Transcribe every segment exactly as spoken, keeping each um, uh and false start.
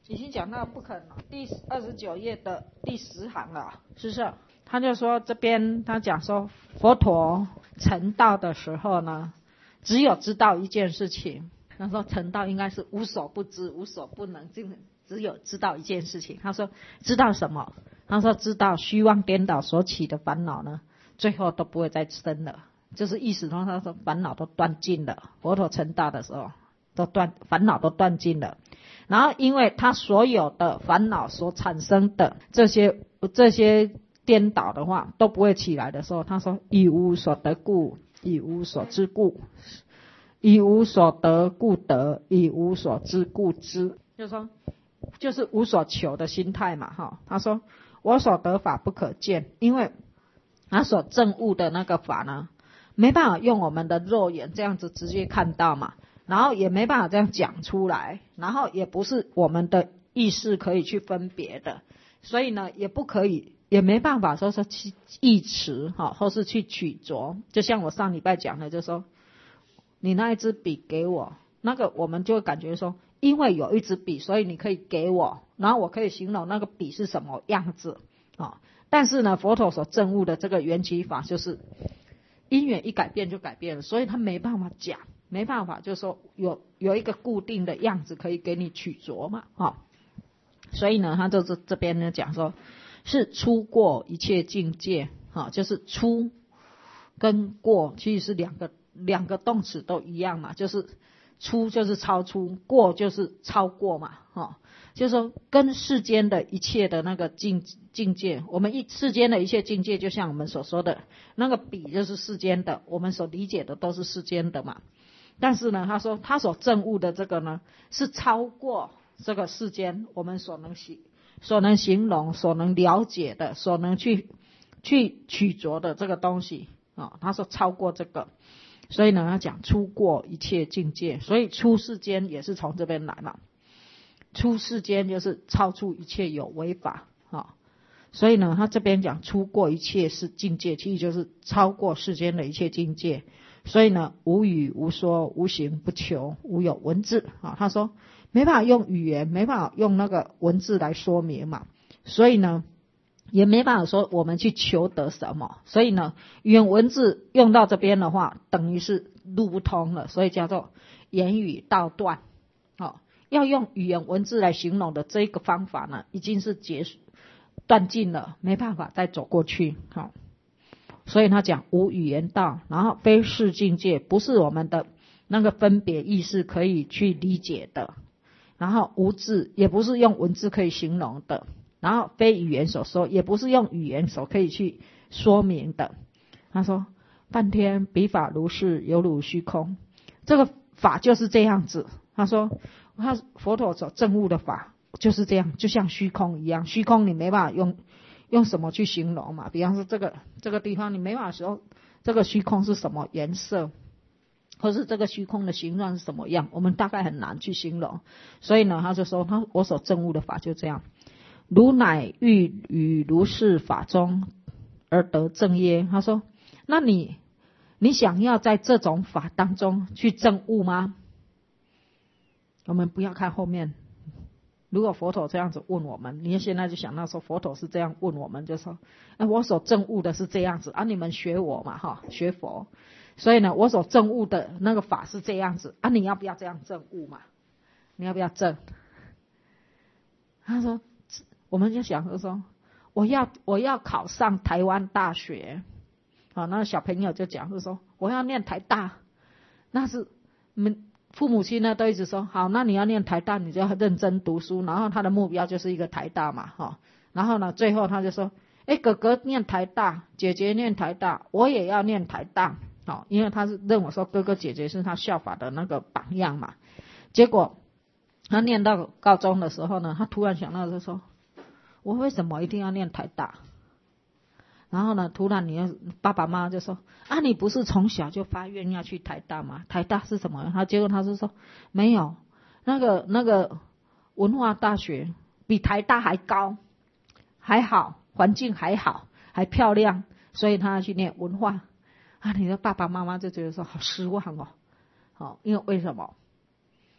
已经讲到不肯了，第二十九页的第十行了，是不是？他就说这边他讲说，佛陀成道的时候呢，只有知道一件事情。他说成道应该是无所不知，无所不能，只有知道一件事情。他说知道什么？他说知道虚妄颠倒所起的烦恼呢，最后都不会再生了。就是意思说，他说烦恼都断尽了。佛陀成道的时候，都断烦恼都断尽了。然后因为他所有的烦恼所产生的这些这些颠倒的话都不会起来的时候，他说以无所得故，以无所知故，以无所得故得，以无所知故知。就是说就是无所求的心态嘛哈。他说我所得法不可见，因为他所证悟的那个法呢，没办法用我们的肉眼这样子直接看到嘛，然后也没办法这样讲出来，然后也不是我们的意识可以去分别的，所以呢也不可以，也没办法说是去忆持哈，或是去取着。就像我上礼拜讲的，就说你那一支笔给我，那个我们就会感觉说，因为有一支笔，所以你可以给我，然后我可以形容那个笔是什么样子啊。但是呢，佛陀所证悟的这个缘起法，就是因缘一改变就改变了，所以他没办法讲，没办法就是说有有一个固定的样子可以给你取着嘛啊。所以呢，他就是这边呢讲说，是出过一切境界啊，就是出跟过其实是两个两个动词都一样嘛，就是出就是超出，过就是超过嘛哈。就是说跟世间的一切的那个境境界，我们一世间的一切境界，就像我们所说的那个比就是世间的，我们所理解的都是世间的嘛。但是呢，他说他所证悟的这个呢，是超过这个世间我们所能形所能形容、所能了解的、所能去去取着的这个东西啊、哦。他说超过这个，所以呢，他讲出过一切境界，所以出世间也是从这边来嘛。出世间就是超出一切有为法啊、哦，所以呢，他这边讲出过一切是境界，其实就是超过世间的一切境界。所以呢，无语无说，无形不求，无有文字啊、哦。他说没办法用语言，没办法用那个文字来说明嘛，所以呢，也没办法说我们去求得什么。所以呢，语言文字用到这边的话，等于是路不通了，所以叫做言语道断。哦，要用语言文字来形容的这个方法呢，已经是结束断尽了，没办法再走过去。好、哦，所以他讲无语言道，然后非是境界，不是我们的那个分别意识可以去理解的。然后无字，也不是用文字可以形容的。然后非语言所说，也不是用语言所可以去说明的。他说半天彼法如是，犹如虚空。这个法就是这样子。他说他佛陀所证悟的法就是这样，就像虚空一样。虚空你没办法用用什么去形容嘛？比方说这个这个地方你没办法说这个虚空是什么颜色，或是这个虚空的形状是什么样，我们大概很难去形容。所以呢，他就说他我所证悟的法就这样。如乃欲于如是法中而得证耶？他说那你你想要在这种法当中去证悟吗？我们不要看后面，如果佛陀这样子问我们，你现在就想到说佛陀是这样问我们，就说、啊、我所证悟的是这样子啊，你们学我嘛哈，学佛，所以呢我所证悟的那个法是这样子啊，你要不要这样证悟嘛？你要不要证？他说我们就想就说我要我要考上台湾大学啊，那小朋友就讲就说我要念台大，那是们父母亲呢都一直说好，那你要念台大你就要认真读书，然后他的目标就是一个台大嘛哈，然后呢最后他就说哎，哥哥念台大，姐姐念台大，我也要念台大，好，因为他是认为说哥哥姐姐是他效法的那个榜样嘛。结果他念到高中的时候呢，他突然想到就说我为什么一定要念台大？然后呢，突然你爸爸妈妈就说啊，你不是从小就发愿要去台大吗？台大是什么？他结果他就说没有，那个那个文化大学比台大还高，还好，环境还好，还漂亮，所以他要去念文化。啊，你的爸爸妈妈就觉得说好失望哦，好，因为为什么？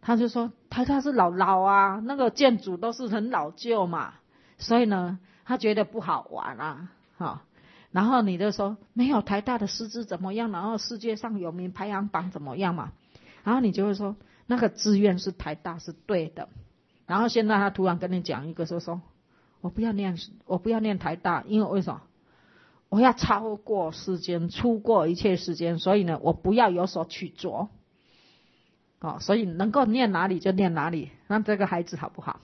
他就说台大是老老啊，那个建筑都是很老旧嘛，所以呢他觉得不好玩啊，哦，然后你就说没有台大的师资怎么样，然后世界上有名排行榜怎么样嘛，然后你就会说那个志愿是台大是对的，然后现在他突然跟你讲一个说说我不要念我不要念台大，因为为什么？我要超过世间，出过一切世间，所以呢我不要有所取着，哦，所以能够念哪里就念哪里，那这个孩子好不好？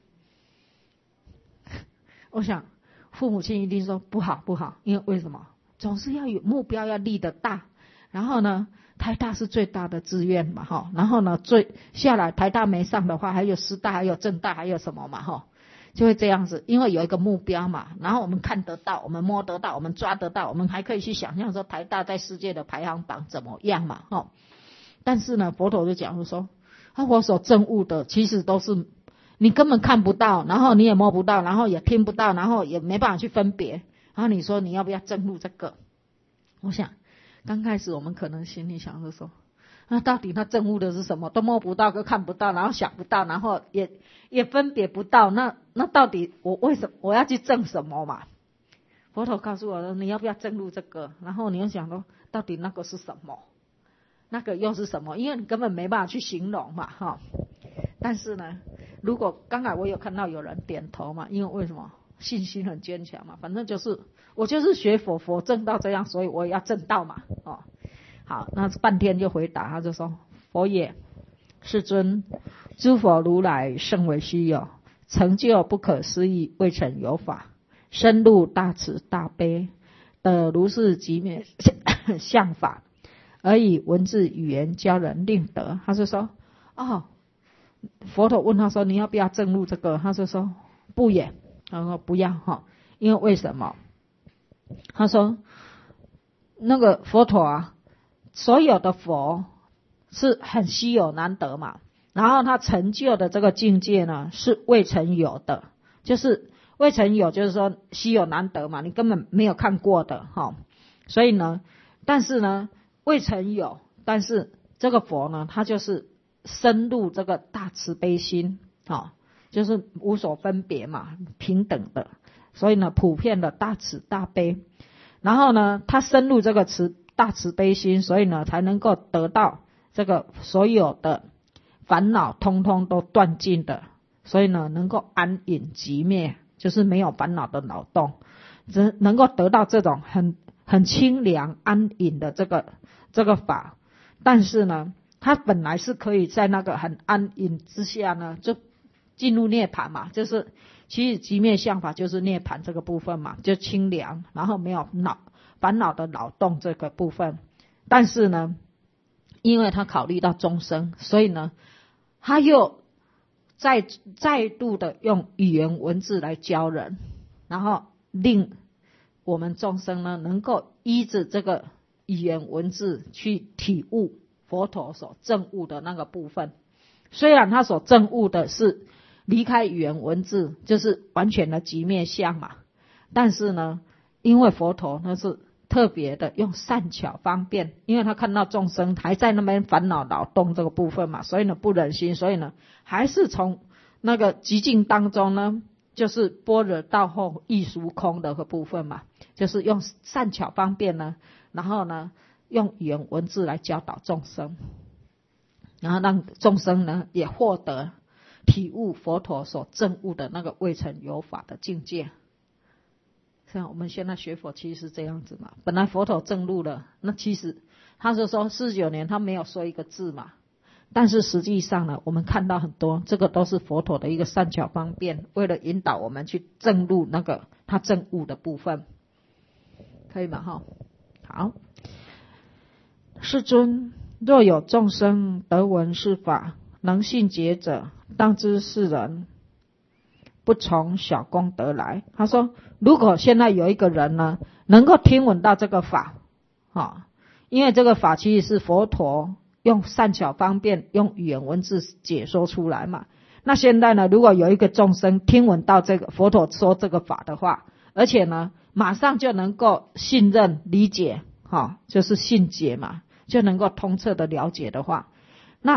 我想父母亲一定说不好不好，因为为什么？总是要有目标，要立得大，然后呢台大是最大的志愿嘛，齁，然后呢最下来台大没上的话还有师大还有政大还有什么嘛，齁，就会这样子，因为有一个目标嘛，然后我们看得到，我们摸得到，我们抓得到，我们还可以去想象说台大在世界的排行榜怎么样嘛，齁。但是呢佛陀就讲说啊，我所证悟的其实都是你根本看不到，然后你也摸不到，然后也听不到，然后也没办法去分别，然后你说你要不要证悟这个？我想刚开始我们可能心里想着说那到底他证悟的是什么？都摸不到，都看不到，然后想不到，然后也也分别不到，那那到底我为什么我要去证什么嘛？佛陀告诉我说你要不要证悟这个？然后你又想说到底那个是什么？那个又是什么？因为你根本没办法去形容嘛，哈。但是呢如果刚才我有看到有人点头嘛，因为为什么？信心很坚强嘛，反正就是我就是学佛，佛证到这样，所以我也要证到嘛，哦。好，那半天就回答，他就说佛也，世尊，诸佛如来甚为虚有，成就不可思议未曾有法，深入大慈大悲，得如是极灭相法，而以文字语言教人令得。他就说哦，佛陀问他说你要不要证入这个？他就说不也，他说不要哈，因为为什么？他说那个佛陀啊，所有的佛是很稀有难得嘛，然后他成就的这个境界呢是未曾有的，就是未曾有就是说稀有难得嘛，你根本没有看过的哈。所以呢但是呢未曾有，但是这个佛呢他就是深入这个大慈悲心，好，就是无所分别嘛，平等的，所以呢普遍的大慈大悲，然后呢他深入这个慈大慈悲心，所以呢才能够得到这个所有的烦恼通通都断尽的，所以呢能够安隐寂灭，就是没有烦恼的脑洞，只能够得到这种很很清凉安隐的这个这个法。但是呢他本来是可以在那个很安隐之下呢就进入涅槃嘛，就是其实寂灭相法就是涅槃这个部分嘛，就清凉，然后没有脑烦恼的脑洞这个部分。但是呢因为他考虑到众生，所以呢他又再再度的用语言文字来教人，然后令我们众生呢能够依着这个语言文字去体悟佛陀所证悟的那个部分。虽然他所证悟的是离开语言文字，就是完全的寂灭相嘛，但是呢因为佛陀呢是特别的用善巧方便，因为他看到众生还在那边烦恼脑洞这个部分嘛，所以呢不忍心，所以呢还是从那个寂静当中呢就是般若到后亦殊空的个部分嘛，就是用善巧方便呢，然后呢用语言文字来教导众生，然后让众生呢也获得体悟佛陀所证悟的那个未曾有法的境界。像我们现在学佛其实是这样子嘛，本来佛陀证悟了，那其实他是说四十九年他没有说一个字嘛，但是实际上呢我们看到很多这个都是佛陀的一个善巧方便，为了引导我们去证悟那个他证悟的部分，可以吗？哈，好。世尊，若有众生得闻是法，能信解者，当知是人不从小功德来。他说如果现在有一个人呢能够听闻到这个法，哦，因为这个法其实是佛陀用善巧方便用语言文字解说出来嘛，那现在呢如果有一个众生听闻到这个佛陀说这个法的话，而且呢马上就能够信任理解，哦，就是信解嘛，就能够通彻的了解的话，那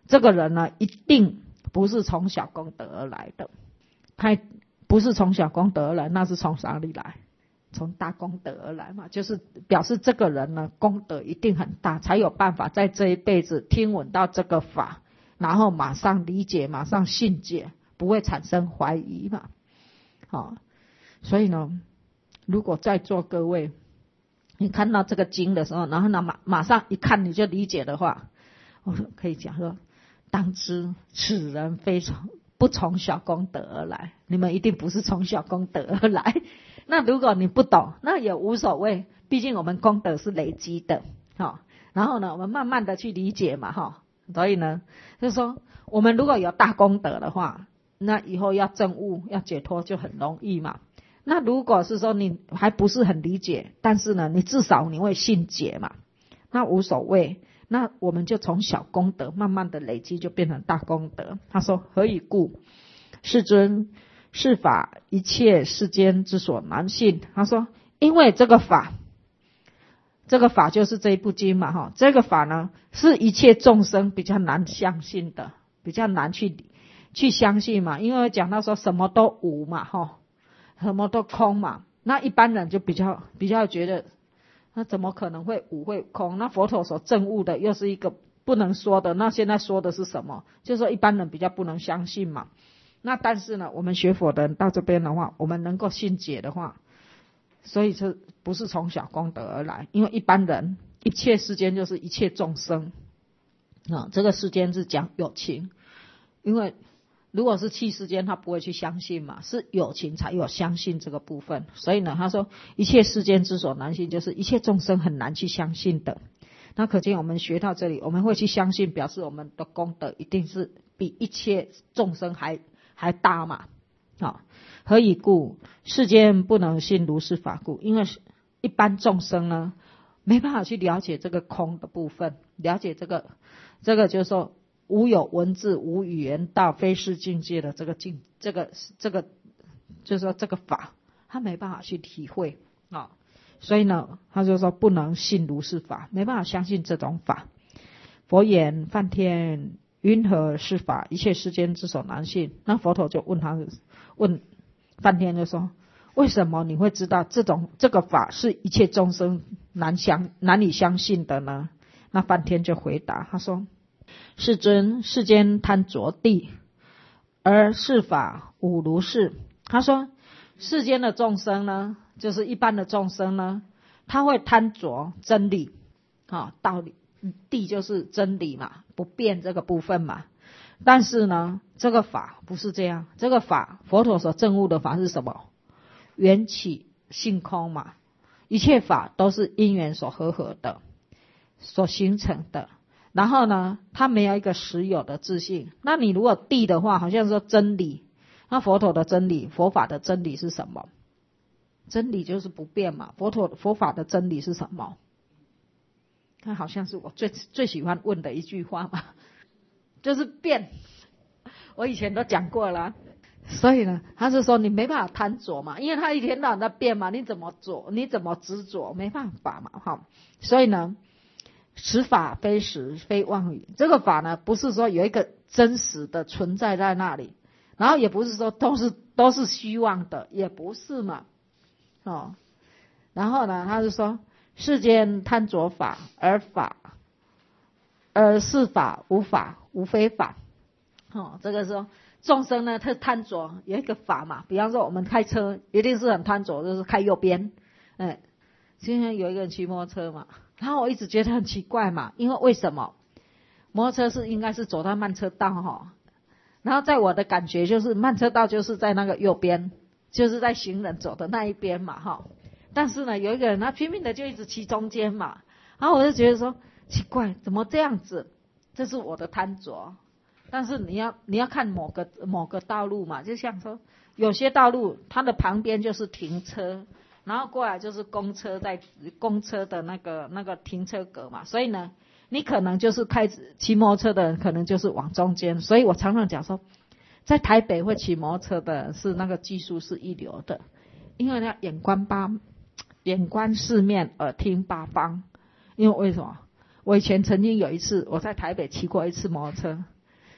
这个人呢一定不是从小功德而来的，他不是从小功德而来，那是从哪里来？从大功德而来嘛，就是表示这个人呢功德一定很大，才有办法在这一辈子听闻到这个法，然后马上理解，马上信解，不会产生怀疑嘛。好，所以呢，如果在座各位你看到这个经的时候，然后呢马马上一看你就理解的话，我可以讲说，当知此人非从不从小功德而来，你们一定不是从小功德而来。那如果你不懂，那也无所谓，毕竟我们功德是累积的，好，然后呢，我们慢慢的去理解嘛，哈，所以呢，就是说，我们如果有大功德的话，那以后要证悟、要解脱就很容易嘛。那如果是说你还不是很理解，但是呢，你至少你会信解嘛，那无所谓。那我们就从小功德慢慢的累积，就变成大功德。他说：何以故？世尊，是法一切世间之所难信。他说，因为这个法，这个法就是这一部经嘛，哈，这个法呢是一切众生比较难相信的，比较难去去相信嘛，因为讲到说什么都无嘛，哈，什么都空嘛，那一般人就比较比较觉得，那怎么可能会无会空？那佛陀所证悟的又是一个不能说的，那现在说的是什么？就是说一般人比较不能相信嘛。那但是呢，我们学佛的人到这边的话，我们能够信解的话，所以这不是从小功德而来，因为一般人一切世间就是一切众生啊，这个世间是讲有情，因为如果是器世间他不会去相信嘛，是有情才有相信这个部分。所以呢，他说一切世间之所难信，就是一切众生很难去相信的。那可见我们学到这里，我们会去相信，表示我们的功德一定是比一切众生还还大嘛。好，何以故？世间不能信如是法故。因为一般众生呢没办法去了解这个空的部分，了解这个这个就是说无有文字无语言道非是境界的这个境，这个这个就是说这个法他没办法去体会啊，所以呢他就说不能信如是法，没办法相信这种法。佛言：梵天，云何是法？一切世间之所难信。那佛陀就问他，问梵天就说：为什么你会知道这种这个法是一切众生难相难以相信的呢？那梵天就回答他说：世尊，世间贪着地，而是法无如是。他说世间的众生呢，就是一般的众生呢，他会贪着真理啊，道理，地就是真理嘛，不变这个部分嘛。但是呢，这个法不是这样，这个法佛陀所证悟的法是什么？缘起性空嘛，一切法都是因缘所合合的，所形成的。然后呢，它没有一个实有的自性。那你如果地的话，好像说真理，那佛陀的真理，佛法的真理是什么？真理就是不变嘛。佛陀佛法的真理是什么？它好像是我最最喜欢问的一句话嘛，就是变。我以前都讲过了，所以呢，他是说你没办法贪着嘛，因为他一天到晚在变嘛，你怎么着，你怎么执着，没办法嘛，哈。所以呢，此法非实非妄语，这个法呢，不是说有一个真实的存在在那里，然后也不是说都是都是虚妄的，也不是嘛，哦。然后呢，他就说世间贪着法，而法而是法无法无非法。哦，这个说众生呢，他贪着有一个法嘛，比方说我们开车一定是很贪着，就是开右边。哎，今天有一个人骑摩托车嘛，然后我一直觉得很奇怪嘛，因为为什么摩托车是应该是走到慢车道哈，然后在我的感觉就是慢车道就是在那个右边，就是在行人走的那一边嘛哈。但是呢，有一个人他拼命的就一直骑中间嘛，然后我就觉得说奇怪，怎么这样子？这是我的贪着。但是你要你要看某个某个道路嘛，就像说有些道路它的旁边就是停车，然后过来就是公车，在公车的那个那个停车格嘛，所以呢你可能就是开骑摩托车的人可能就是往中间。所以我常常讲说，在台北会骑摩托车的人是那个技术是一流的，因为他眼观八眼观四面，耳听八方。因为为什么？我以前曾经有一次我在台北骑过一次摩托车，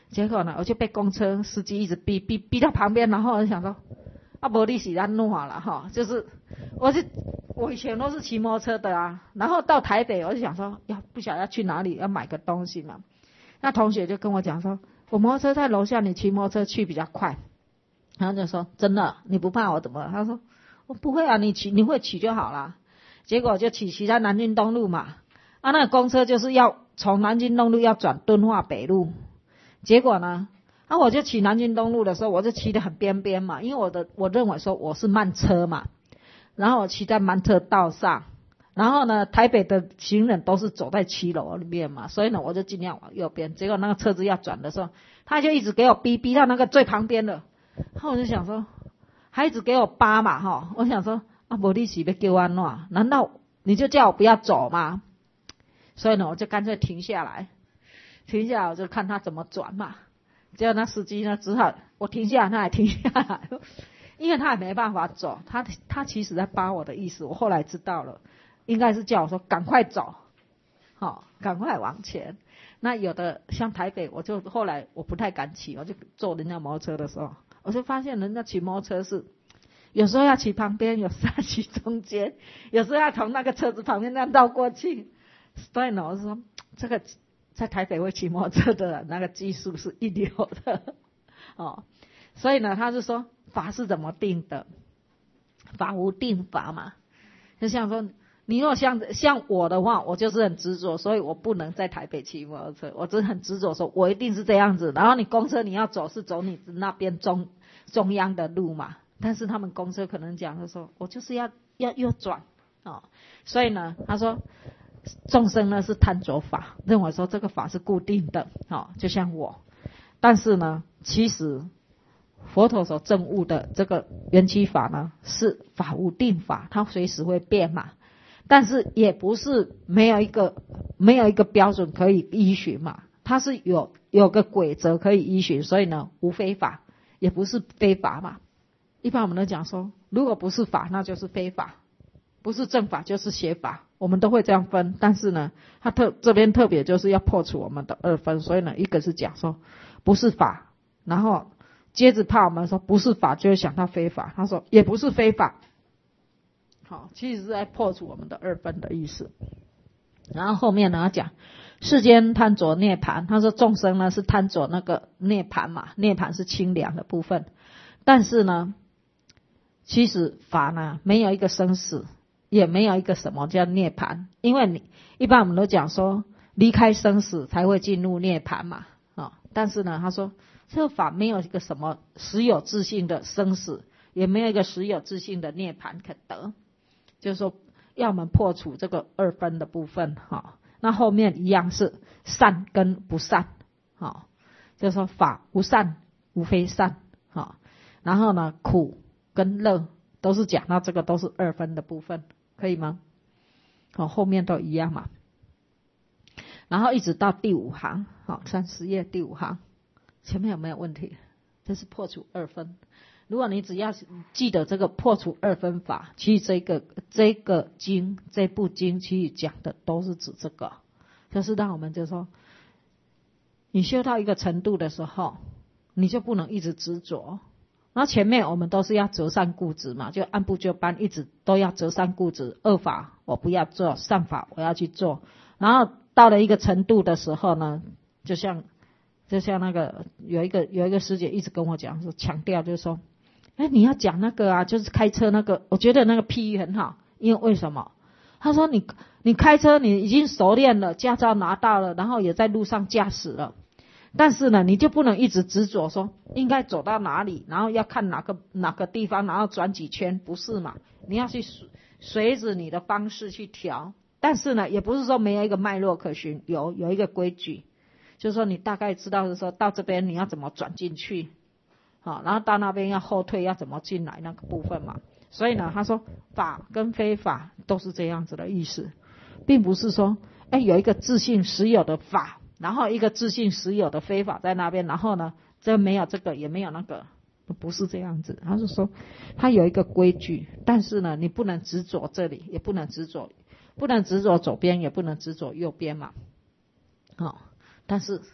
结果呢，我就被公车司机一直逼逼逼到旁边，然后我就想说，啊，没你是安怎了哈？就是我是我以前都是骑摩托车的啊，然后到台北我就想说，要不晓得要去哪里要买个东西嘛。那同学就跟我讲说，我摩托车在楼下，你骑摩托车去比较快。然后就说真的，你不怕我怎么了？他说我不会啊，你骑你会骑就好啦。结果就骑骑在南京东路嘛，啊，那个公车就是要从南京东路要转敦化北路。结果呢，啊，我就骑南京东路的时候，我就骑得很边边嘛，因为我的我认为说我是慢车嘛，然后我骑在慢车道上，然后呢，台北的行人都是走在七楼里面嘛，所以呢，我就尽量往右边。结果那个车子要转的时候，他就一直给我逼逼到那个最旁边了，然后我就想说，还一直给我扒嘛哈，我想说啊，没你是要叫我怎样？难道你就叫我不要走吗？所以呢，我就干脆停下来。停下来我就看他怎么转嘛，结果那司机呢只好我停下来他也停下来，因为他也没办法走，他他其实在扒我的意思，我后来知道了，应该是叫我说赶快走，好、哦，赶快往前。那有的像台北，我就后来我不太敢骑，我就坐人家摩托车的时候，我就发现人家骑摩托车是有时候要骑旁边，有时候要骑中间，有时候要从那个车子旁边那样绕过去，所以呢，我说这个。在台北会骑摩托车的人，那个技术是一流的哦。所以呢，他就说法是怎么定的？法无定法嘛。就像说，你如果像像我的话，我就是很执着，所以我不能在台北骑摩托车。我真的很执着，说我一定是这样子。然后你公车你要走是走你那边中中央的路嘛，但是他们公车可能讲的说，我就是要要右转哦。所以呢，他说。众生呢是贪着法，认为说这个法是固定的，哦，就像我。但是呢，其实佛陀所证悟的这个缘起法呢，是法无定法，它随时会变嘛。但是也不是没有一个没有一个标准可以依循嘛，它是有有个规则可以依循，所以呢，无非法，也不是非法嘛。一般我们都讲说，如果不是法，那就是非法。不是正法就是邪法，我们都会这样分。但是呢，他特这边特别就是要破除我们的二分，所以呢，一个是讲说不是法，然后接着怕我们说不是法，就会想到非法。他说也不是非法，好，其实是在破除我们的二分的意思。然后后面呢，他讲世间贪着涅盘，他说众生呢是贪着那个涅盘嘛，涅盘是清凉的部分，但是呢，其实法呢没有一个生死。也没有一个什么叫涅槃，因为你一般我们都讲说离开生死才会进入涅槃嘛，哦，但是呢，他说这个法没有一个什么实有自性的生死，也没有一个实有自性的涅槃可得，就是说要我们破除这个二分的部分哈、哦。那后面一样是善跟不善，哈、哦，就是说法无善无非善，哈、哦，然后呢苦跟乐都是讲到这个都是二分的部分。可以吗？好、哦，后面都一样嘛。然后一直到第五行，好、哦，三十页第五行，前面有没有问题？这是破除二分。如果你只要记得这个破除二分法，其实这个这个经这部经其实讲的都是指这个，就是让我们就说，你修到一个程度的时候，你就不能一直执着。然后前面我们都是要择善固执嘛，就按部就班，一直都要择善固执，恶法我不要做，善法我要去做。然后到了一个程度的时候呢，就像就像那个有一个有一个师姐一直跟我讲说，强调就是说，哎，你要讲那个啊，就是开车那个，我觉得那个譬喻很好，因为为什么？他说你你开车你已经熟练了，驾照拿到了，然后也在路上驾驶了。但是呢，你就不能一直执着说应该走到哪里，然后要看哪个哪个地方，然后转几圈，不是嘛？你要去随着你的方式去调。但是呢，也不是说没有一个脉络可循，有有一个规矩，就是说你大概知道是说到这边你要怎么转进去，好，然后到那边要后退要怎么进来那个部分嘛。所以呢，他说法跟非法都是这样子的意思，并不是说哎有一个自性实有的法。然后一个自性实有的非法在那边，然后呢，这没有这个也没有那个，不是这样子。他是说，他有一个规矩，但是呢，你不能执着这里，也不能执着，不能执着左边，也不能执着右边嘛。哦，但是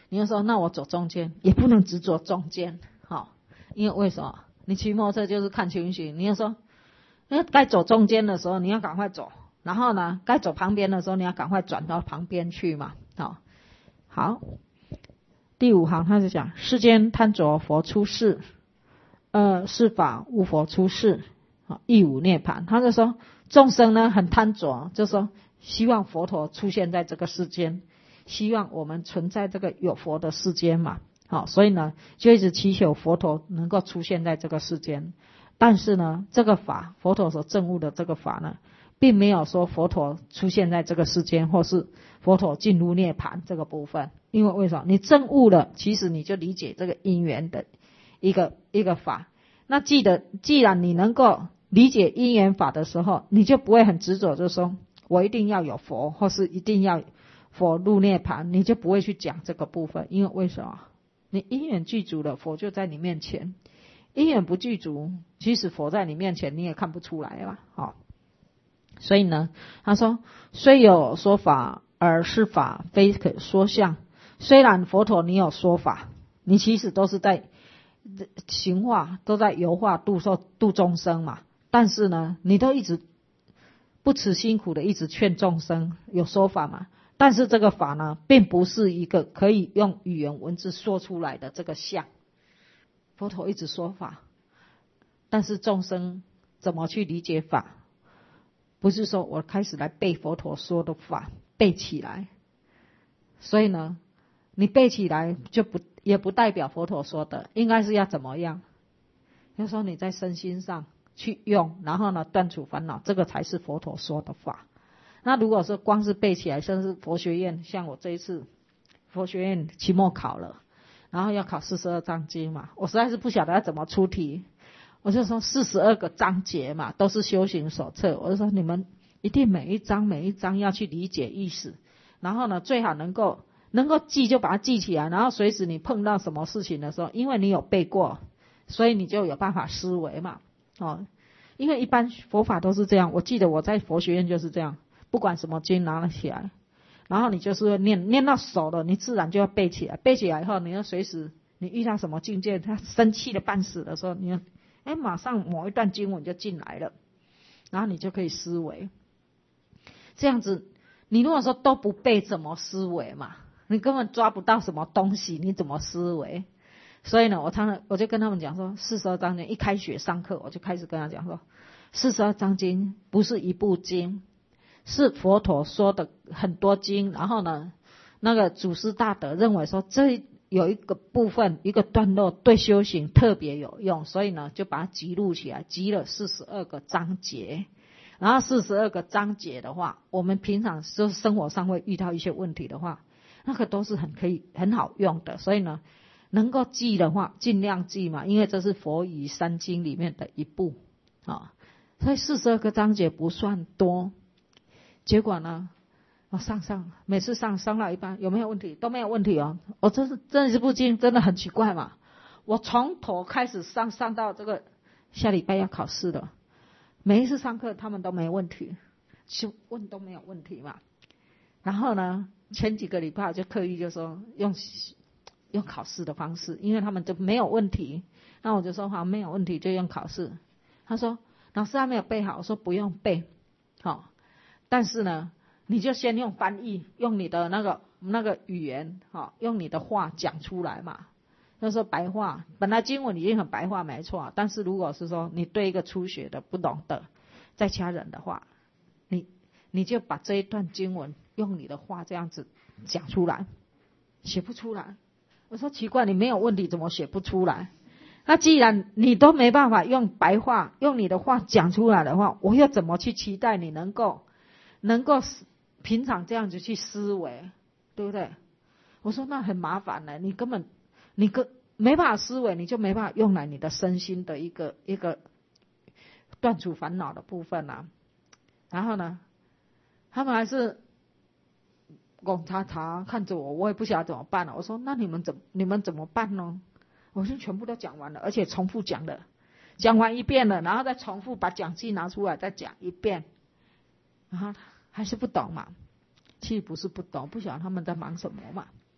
你就说那我走中间，也不能只走中间，好、哦，因为为什么？你骑摩托车就是看情形，你就说，哎，该走中间的时候你要赶快走，然后呢，该走旁边的时候你要赶快转到旁边去嘛，好、哦，好。第五行他就讲，世间贪着佛出世，呃，是法无佛出世，啊，亦无涅槃。他就说众生呢很贪着，就说希望佛陀出现在这个世间，希望我们存在这个有佛的世间嘛，好，所以呢就一直祈求佛陀能够出现在这个世间。但是呢，这个法佛陀所证悟的这个法呢，并没有说佛陀出现在这个世间，或是佛陀进入涅槃这个部分。因为为什么？你证悟了，其实你就理解这个因缘的一个一个法。那记得，既然你能够理解因缘法的时候，你就不会很执着，就是说我一定要有佛，或是一定要佛入涅槃，你就不会去讲这个部分。因为为什么？你因缘具足了，佛就在你面前；因缘不具足，其实佛在你面前你也看不出来嘛。好，所以呢，他说虽有说法，而是法非可说相。虽然佛陀你有说法，你其实都是在行化，都在游化度受度众生嘛，但是呢你都一直不辞辛苦的一直劝众生有说法嘛，但是这个法呢并不是一个可以用语言文字说出来的这个相。佛陀一直说法，但是众生怎么去理解法？不是说我开始来背佛陀说的法，背起来。所以呢你背起来就不也不代表佛陀说的，应该是要怎么样？要说你在身心上去用，然后呢断除烦恼，这个才是佛陀说的法。那如果说光是背起来，甚至佛学院，像我这一次佛学院期末考了，然后要考四十二章经嘛，我实在是不晓得要怎么出题，我就说四十二个章节嘛，都是修行手册，我就说你们一定每一章每一章要去理解意思，然后呢最好能够能够记就把它记起来，然后随时你碰到什么事情的时候，因为你有背过，所以你就有办法思维嘛。哦，因为一般佛法都是这样，我记得我在佛学院就是这样，不管什么经拿了起来，然后你就是念念到手了，你自然就要背起来，背起来以后你要随时你遇到什么境界，他生气的半死的时候，你要哎马上某一段经文就进来了，然后你就可以思维。这样子你如果说都不背，怎么思维嘛？你根本抓不到什么东西，你怎么思维？所以呢，我常常我就跟他们讲说，四十二章经一开学上课，我就开始跟他讲说，四十二章经不是一部经，是佛陀说的很多经。然后呢，那个祖师大德认为说，这有一个部分一个段落对修行特别有用，所以呢就把它集录起来，集了四十二个章节。然后四十二个章节的话，我们平常就是生活上会遇到一些问题的话，那个都是很可以很好用的。所以呢能够记的话尽量记嘛，因为这是佛语三经里面的一部啊、哦，所以四十二个章节不算多。结果呢我上上每次上上到一半有没有问题？都没有问题哦。我这是这部经真的很奇怪嘛，我从头开始上上到这个下礼拜要考试了，每一次上课他们都没问题，就问都没有问题嘛。然后呢前几个礼拜就刻意就说用用考试的方式，因为他们就没有问题，那我就说好，没有问题就用考试。他说老师还没有背好，我说不用背好、哦，但是呢你就先用翻译，用你的那个那个语言、哦、用你的话讲出来嘛。那时候白话，本来经文已经很白话没错，但是如果是说你对一个初学的不懂的在家人的话，你你就把这一段经文用你的话这样子讲出来。写不出来，我说奇怪，你没有问题怎么写不出来？那既然你都没办法用白话用你的话讲出来的话，我又怎么去期待你能够能够平常这样子去思维，对不对？我说那很麻烦了，你根本你根没办法思维，你就没办法用来你的身心的一个一个断除烦恼的部分啊。然后呢他们还是拱叉叉看着我，我也不晓得怎么办了。我说那你们怎你们怎么办呢？我说全部都讲完了，而且重复讲了，讲完一遍了，然后再重复把讲记拿出来再讲一遍，然后还是不懂嘛。其实不是不懂，不晓得他们在忙什么嘛。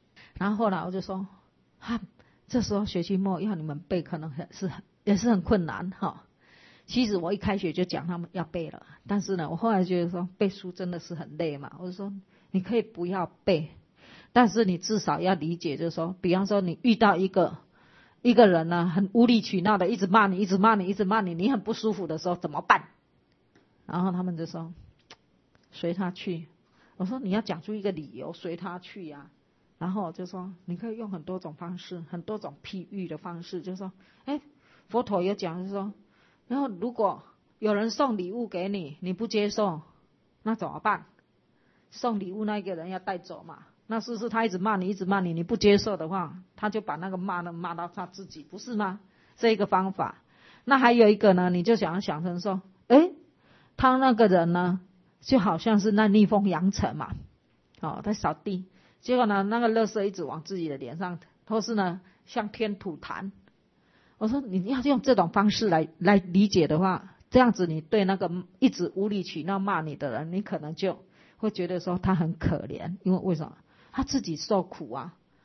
然后后来我就说，哈、啊，这时候学期末要你们背，可能很是也是很困难哈。其实我一开学就讲他们要背了，但是呢，我后来觉得说背书真的是很累嘛，我就说你可以不要背，但是你至少要理解，就是说，比方说你遇到一个一个人呢，很无理取闹的，一直骂你，一直骂你，一直骂你，你很不舒服的时候怎么办？然后他们就说随他去。我说你要讲出一个理由，随他去呀、啊。然后我就说你可以用很多种方式，很多种譬喻的方式，就是说，哎，佛陀有讲，就是说，然后如果有人送礼物给你，你不接受，那怎么办？送礼物那个人要带走嘛，那是不是他一直骂你，一直骂你，你不接受的话，他就把那个骂的骂到他自己，不是吗？这一个方法。那还有一个呢，你就想想成说，诶，他那个人呢，就好像是那逆风扬尘嘛，哦，在扫地，结果呢，那个垃圾一直往自己的脸上，或是呢，像天吐痰。我说你要用这种方式来来理解的话，这样子你对那个一直无理取闹骂你的人，你可能就会觉得说他很可怜，因为为什么？他自己受苦啊，